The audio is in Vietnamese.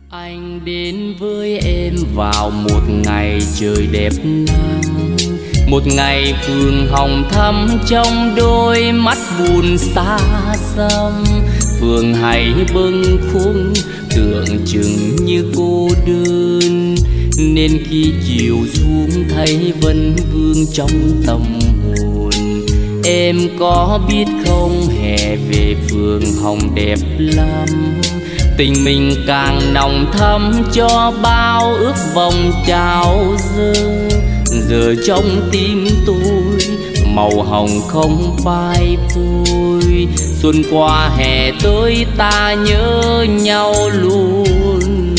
Anh đến với em vào một ngày trời đẹp nắng, một ngày phường hồng thắm trong đôi mắt buồn xa xăm. Phường hay bâng khuâng tưởng chừng như cô đơn, nên khi chiều xuống thấy vẫn vương trong tâm hồn. Em có biết không, hè về phường hồng đẹp lắm, tình mình càng nồng thắm cho bao ước vọng trao dâng. Giờ trong tim tôi màu hồng không phai phôi, xuân qua hè tới ta nhớ nhau luôn